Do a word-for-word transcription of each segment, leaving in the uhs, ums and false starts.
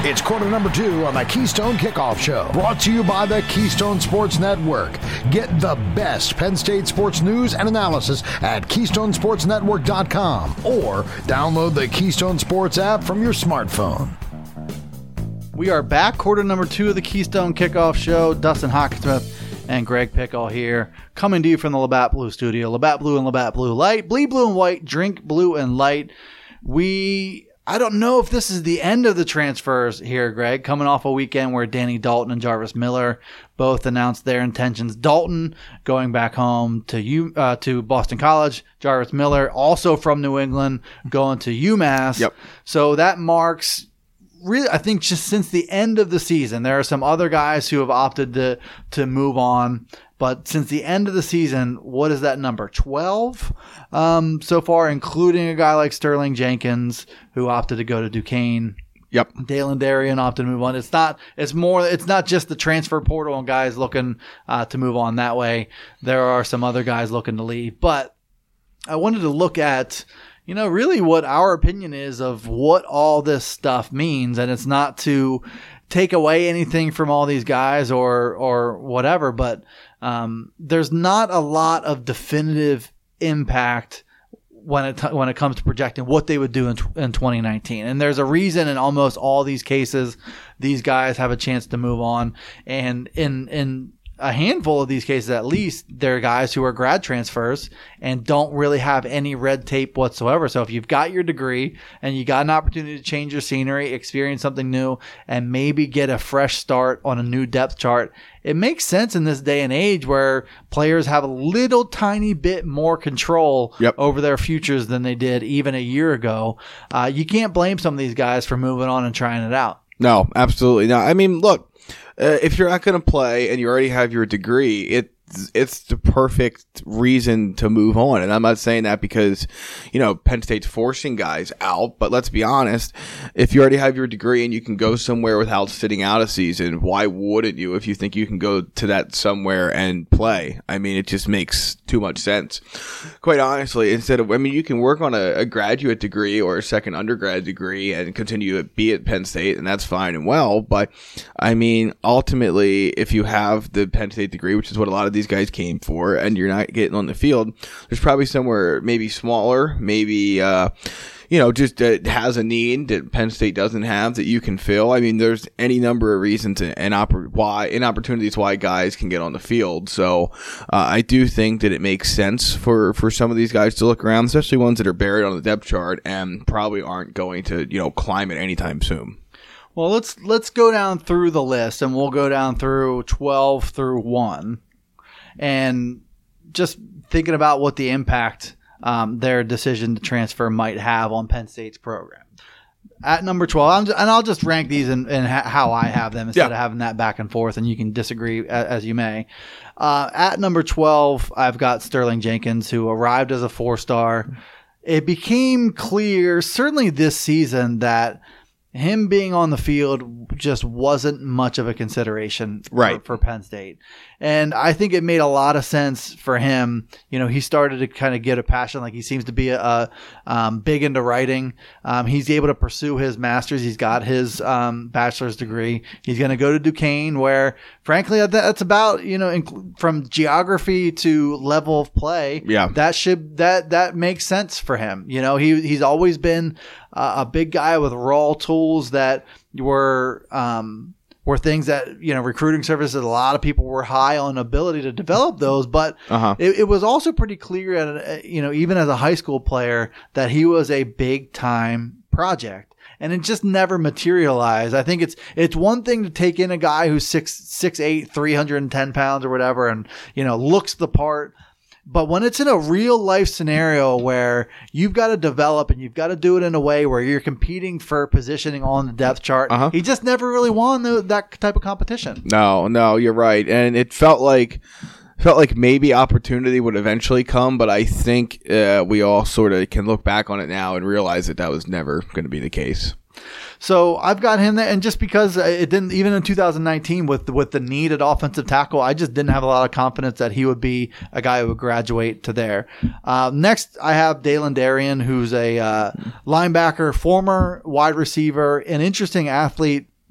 It's quarter number two on the Keystone Kickoff Show, brought to you by the Keystone Sports Network. Get the best Penn State sports news and analysis at keystone sports network dot com or download the Keystone Sports app from your smartphone. We are back, quarter number two of the Keystone Kickoff Show. Dustin Hockenssmith and Greg Pickle here, coming to you from the Labatt Blue studio. Labatt Blue and Labatt Blue Light. Bleed blue and white, drink blue and light. We... I don't know if this is the end of the transfers here, Greg, coming off a weekend where Danny Dalton and Jarvis Miller both announced their intentions. Dalton going back home to U, uh, to Boston College. Jarvis Miller, also from New England, going to UMass. Yep. So that marks, really, I think just since the end of the season, there are some other guys who have opted to, to move on. But since the end of the season, what is that number? twelve um, so far, including a guy like Sterling Jenkins, who opted to go to Duquesne. Yep. Dalen Darien opted to move on. It's not. It's more. It's not just the transfer portal and guys looking uh, to move on that way. There are some other guys looking to leave. But I wanted to look at, you know, really what our opinion is of what all this stuff means, and it's not to take away anything from all these guys or or whatever, but um, there's not a lot of definitive impact when it when it comes to projecting what they would do in in twenty nineteen. And there's a reason in almost all these cases these guys have a chance to move on, and in in a handful of these cases, at least, they're guys who are grad transfers and don't really have any red tape whatsoever. So if you've got your degree and you got an opportunity to change your scenery, experience something new, and maybe get a fresh start on a new depth chart, it makes sense in this day and age where players have a little tiny bit more control yep. over their futures than they did even a year ago. Uh, you can't blame some of these guys for moving on and trying it out. No, absolutely not. I mean, look. Uh, if you're not going to play and you already have your degree, it it's the perfect reason to move on. And I'm not saying that because, you know, Penn State's forcing guys out, but let's be honest, if you already have your degree and you can go somewhere without sitting out a season, why wouldn't you if you think you can go to that somewhere and play? I mean, it just makes too much sense. Quite honestly, instead of, I mean, you can work on a, a graduate degree or a second undergrad degree and continue to be at Penn State, and that's fine and well, but I mean, ultimately, if you have the Penn State degree, which is what a lot of these guys came for, and you're not getting on the field, there's probably somewhere maybe smaller, maybe uh you know, just uh, has a need that Penn State doesn't have that you can fill. I mean, there's any number of reasons and, and oppor- why and opportunities why guys can get on the field. So uh, I do think that it makes sense for, for some of these guys to look around, especially ones that are buried on the depth chart and probably aren't going to, you know, climb it anytime soon. Well, let's let's go down through the list, and we'll go down through twelve through one, and just thinking about what the impact Um, their decision to transfer might have on Penn State's program. At number twelve, I'm just, and I'll just rank these in, in ha- how I have them instead yeah. of having that back and forth, and you can disagree as, as you may. Uh, at number twelve, I've got Sterling Jenkins, who arrived as a four-star. It became clear, certainly this season, that him being on the field just wasn't much of a consideration right. for, for Penn State. And I think it made a lot of sense for him. You know, he started to kind of get a passion. Like, he seems to be a, a um, big into writing. Um, he's able to pursue his master's. He's got his um, bachelor's degree. He's going to go to Duquesne, where, frankly, that's about, you know, inc- from geography to level of play. Yeah. That should that that makes sense for him. You know, he he's always been uh, a big guy with raw tools that were um, were things that, you know, recruiting services, a lot of people were high on ability to develop those, but uh-huh. it, it was also pretty clear, at, you know, even as a high school player, that he was a big time project. And it just never materialized. I think it's it's one thing to take in a guy who's six six eight, three hundred ten pounds or whatever, and, you know, looks the part. But when it's in a real life scenario where you've got to develop and you've got to do it in a way where you're competing for positioning on the depth chart, uh-huh. he just never really won the, that type of competition. No, no, you're right. And it felt like felt like maybe opportunity would eventually come, but I think uh, we all sort of can look back on it now and realize that that was never going to be the case. So I've got him there, and just because it didn't, even in two thousand nineteen with with the need at offensive tackle, I just didn't have a lot of confidence that he would be a guy who would graduate to there. Uh, next, I have Dalen Darien, who's a uh, linebacker, former wide receiver, an interesting athlete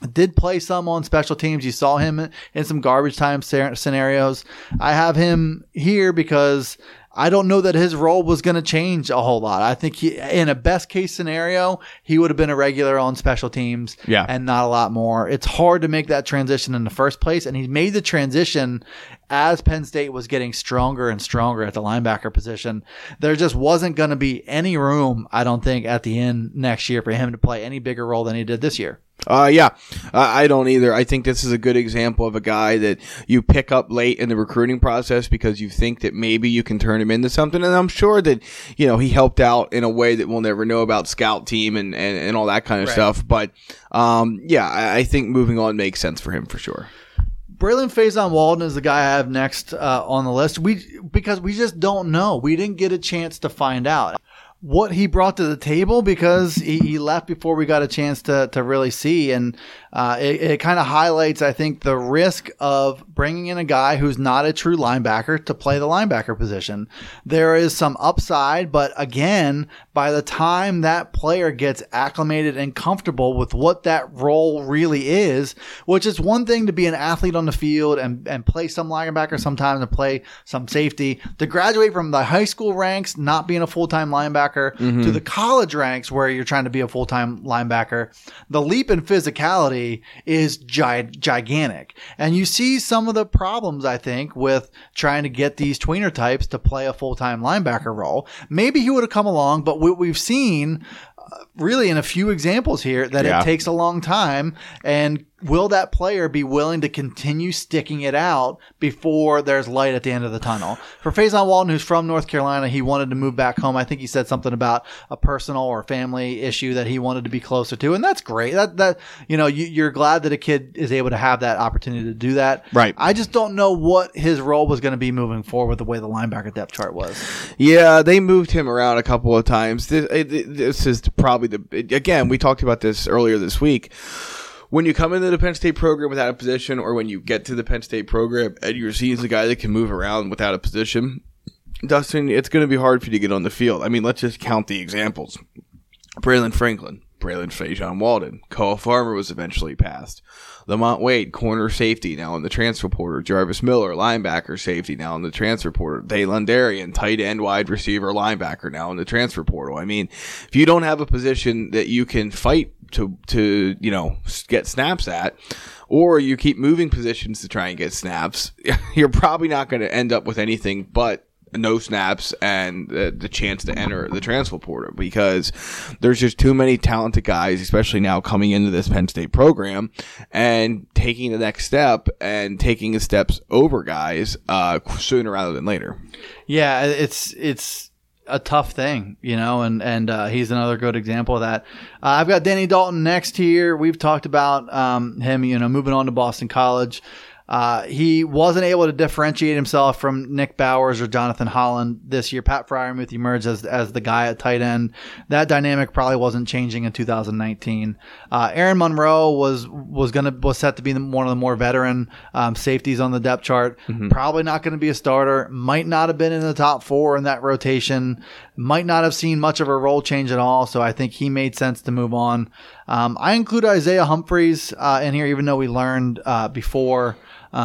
Did play some on special teams. You saw him in some garbage time scenarios. I have him here because I don't know that his role was going to change a whole lot. I think he, in a best case scenario, he would have been a regular on special teams yeah. and not a lot more. It's hard to make that transition in the first place. And he made the transition as Penn State was getting stronger and stronger at the linebacker position. There just wasn't going to be any room, I don't think, at the end next year for him to play any bigger role than he did this year. Uh, yeah, uh, I don't either. I think this is a good example of a guy that you pick up late in the recruiting process because you think that maybe you can turn him into something. And I'm sure that, you know, he helped out in a way that we'll never know about scout team and, and, and all that kind of right. stuff. But, um, yeah, I, I think moving on makes sense for him for sure. Braylon Faison-Walden is the guy I have next uh, on the list. We because we just don't know. We didn't get a chance to find out what he brought to the table because he, he left before we got a chance to to really see. And uh, it, it kind of highlights, I think, the risk of bringing in a guy who's not a true linebacker to play the linebacker position. There is some upside, but again, by the time that player gets acclimated and comfortable with what that role really is, which is one thing to be an athlete on the field and, and play some linebacker sometimes and play some safety, to graduate from the high school ranks, not being a full-time linebacker, mm-hmm. to the college ranks where you're trying to be a full-time linebacker, the leap in physicality is gi- gigantic. And you see some of the problems, I think, with trying to get these tweener types to play a full-time linebacker role. Maybe he would have come along, but what we've seen uh, really in a few examples here that yeah. it takes a long time. And will that player be willing to continue sticking it out before there's light at the end of the tunnel? For Faison-Walden, who's from North Carolina, he wanted to move back home. I think he said something about a personal or family issue that he wanted to be closer to, and that's great. That that you know, you, you're glad that a kid is able to have that opportunity to do that. Right. I just don't know what his role was going to be moving forward the way the linebacker depth chart was. Yeah, they moved him around a couple of times. This, this is probably the again we talked about this earlier this week. When you come into the Penn State program without a position, or when you get to the Penn State program and you're seen as a guy that can move around without a position, Dustin, it's going to be hard for you to get on the field. I mean, let's just count the examples. Braylon Franklin, Braylon Faison-Walden, Cole Farmer was eventually passed. Lamont Wade, corner safety, now in the transfer portal. Jarvis Miller, linebacker safety, now in the transfer portal. Daylan Darien, tight end, wide receiver, linebacker, now in the transfer portal. I mean, if you don't have a position that you can fight to, to you know, get snaps at, or you keep moving positions to try and get snaps, you're probably not going to end up with anything but no snaps and the, the chance to enter the transfer portal, because there's just too many talented guys, especially now coming into this Penn State program and taking the next step and taking the steps over guys uh, sooner rather than later. Yeah, it's it's a tough thing, you know, and and uh, he's another good example of that. Uh, I've got Danny Dalton next here. We've talked about um, him, you know, moving on to Boston College. Uh, he wasn't able to differentiate himself from Nick Bowers or Jonathan Holland this year. Pat Freiermuth emerged as, as the guy at tight end. That dynamic probably wasn't changing in two thousand nineteen. Uh, Aaron Monroe was, was gonna, was set to be the, one of the more veteran, um, safeties on the depth chart. Mm-hmm. Probably not going to be a starter. Might not have been in the top four in that rotation. Might not have seen much of a role change at all. So I think he made sense to move on. Um, I include Isaiah Humphries, uh, in here, even though we learned, uh, before,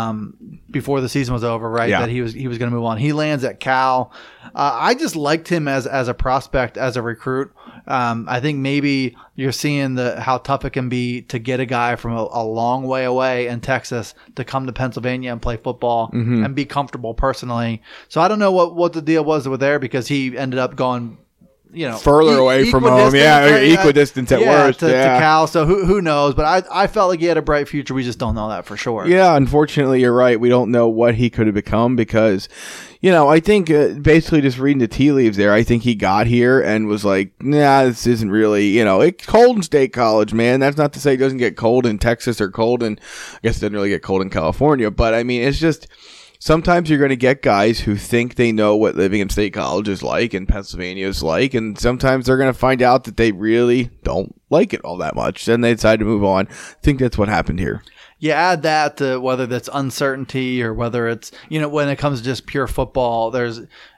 Um, before the season was over, right? Yeah. That he was he was going to move on. He lands at Cal. Uh, I just liked him as as a prospect, as a recruit. Um, I think maybe you're seeing the how tough it can be to get a guy from a, a long way away in Texas to come to Pennsylvania and play football mm-hmm. and be comfortable personally. So I don't know what, what the deal was with there, because he ended up going, you know, further e- away from home, yeah, right? equidistant at yeah, worst, to, yeah. to Cal. So who who knows? But I I felt like he had a bright future. We just don't know that for sure. Yeah, unfortunately, you're right. We don't know what he could have become because, you know, I think uh, basically just reading the tea leaves there, I think he got here and was like, nah, this isn't really, you know, it's cold in State College, man. That's not to say it doesn't get cold in Texas or cold in, I guess it doesn't really get cold in California, but I mean, it's just. Sometimes you're going to get guys who think they know what living in State College is like and Pennsylvania is like, and sometimes they're going to find out that they really don't like it all that much. Then they decide to move on. I think that's what happened here. You add that to whether that's uncertainty or whether it's, you know, when it comes to just pure football, there's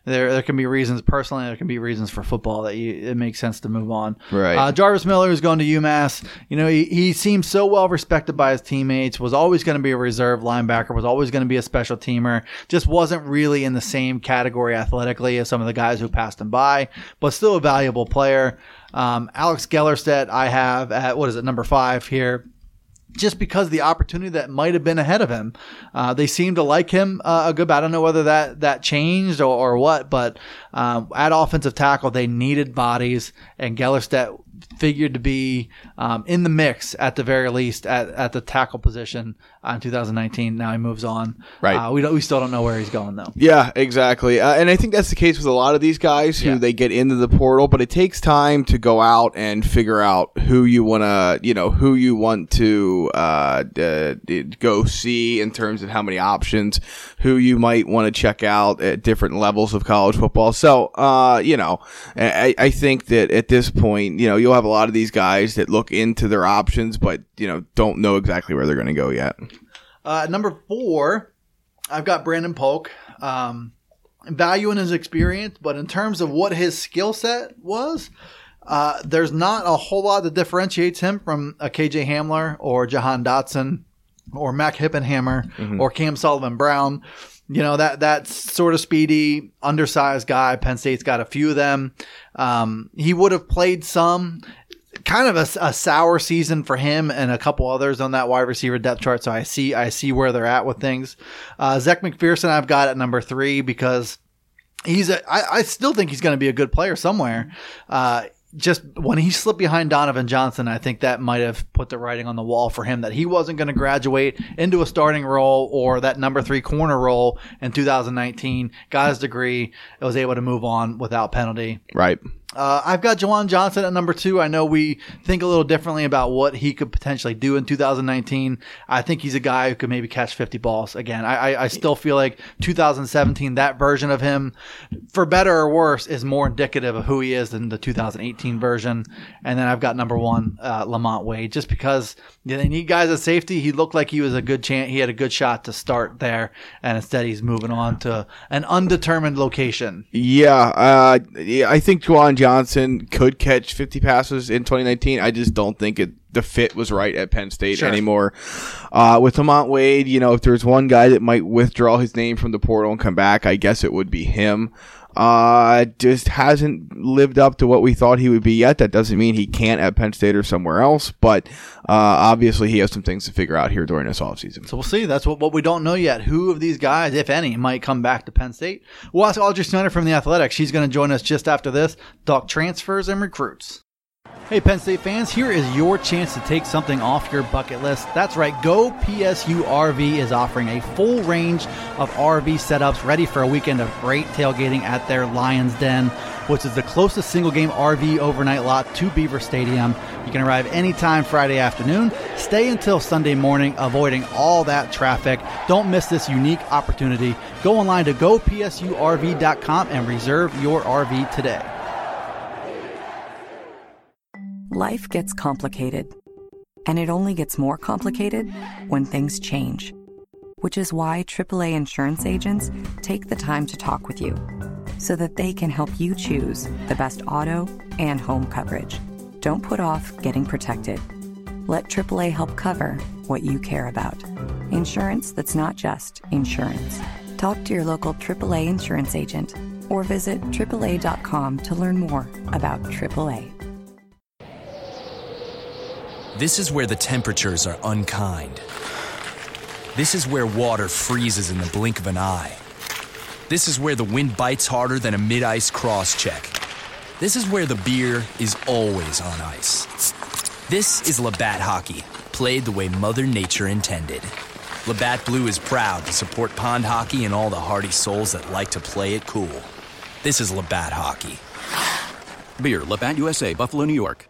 there there can be reasons personally, there can be reasons for football that you, it makes sense to move on. Right. Uh, Jarvis Miller, who's going to UMass, you know, he, he seems so well respected by his teammates, was always going to be a reserve linebacker, was always going to be a special teamer, just wasn't really in the same category athletically as some of the guys who passed him by, but still a valuable player. Um, Alex Gellerstedt, I have at, what is it, number five here, just because of the opportunity that might have been ahead of him. Uh, they seem to like him uh, a good bit. I don't know whether that, that changed or, or what, but um, at offensive tackle, they needed bodies, and Gellerstedt figured to be um, in the mix at the very least at, at the tackle position uh, in two thousand nineteen. Now he moves on. Right. Uh, we don't, we still don't know where he's going though. Yeah, exactly. Uh, and I think that's the case with a lot of these guys who Yeah. they get into the portal, but it takes time to go out and figure out who you want to, you know, who you want to uh, uh, go see in terms of how many options, who you might want to check out at different levels of college football. So, uh, you know, I, I think that at this point, you know, you'll have a lot of these guys that look into their options, but, you know, don't know exactly where they're going to go yet. Uh, number four, I've got Brandon Polk. Um, value in his experience, but in terms of what his skill set was, uh, there's not a whole lot that differentiates him from a K J Hamler or Jahan Dotson or Mac Hippenhammer mm-hmm. or Cam Sullivan-Brown. You know, that that sort of speedy, undersized guy. Penn State's got a few of them. Um, he would have played some. Kind of a, a sour season for him and a couple others on that wide receiver depth chart. So I see I see where they're at with things. Uh, Zech McPherson I've got at number three because he's a, I, I still think he's going to be a good player somewhere. Uh, just when he slipped behind Donovan Johnson, I think that might have put the writing on the wall for him that he wasn't going to graduate into a starting role or that number three corner role in two thousand nineteen. Got his degree, was able to move on without penalty. Right. Uh, I've got Jawan Johnson at number two. I know we think a little differently about what he could potentially do in two thousand nineteen. I think he's a guy who could maybe catch fifty balls again. I, I, I still feel like two thousand seventeen, that version of him, for better or worse, is more indicative of who he is than the two thousand eighteen version. And then I've got number one, uh, Lamont Wade, just because they need guys at safety. He looked like he was a good chance. He had a good shot to start there, and instead he's moving on to an undetermined location. Yeah, uh, yeah I think Jawan Johnson could catch fifty passes in twenty nineteen. I just don't think it the fit was right at Penn State sure. anymore. Uh, with Lamont Wade, you know, if there's one guy that might withdraw his name from the portal and come back, I guess it would be him. Uh, just hasn't lived up to what we thought he would be yet. That doesn't mean he can't at Penn State or somewhere else, but uh, obviously he has some things to figure out here during this offseason. So we'll see. That's what, what we don't know yet. Who of these guys, if any, might come back to Penn State? We'll ask Audrey Snyder from The Athletic. She's going to join us just after this, talk transfers and recruits. Hey, Penn State fans, here is your chance to take something off your bucket list. That's right, Go P S U R V is offering a full range of R V setups ready for a weekend of great tailgating at their Lions Den, which is the closest single-game R V overnight lot to Beaver Stadium. You can arrive anytime Friday afternoon, stay until Sunday morning, avoiding all that traffic. Don't miss this unique opportunity. Go online to go P S U R V dot com and reserve your R V today. Life gets complicated, and it only gets more complicated when things change, which is why triple A insurance agents take the time to talk with you so that they can help you choose the best auto and home coverage. Don't put off getting protected. Let triple A help cover what you care about. Insurance that's not just insurance. Talk to your local triple A insurance agent or visit triple A dot com to learn more about triple A. This is where the temperatures are unkind. This is where water freezes in the blink of an eye. This is where the wind bites harder than a mid-ice cross-check. This is where the beer is always on ice. This is Labatt Hockey, played the way Mother Nature intended. Labatt Blue is proud to support pond hockey and all the hardy souls that like to play it cool. This is Labatt Hockey. Beer, Labatt U S A, Buffalo, New York.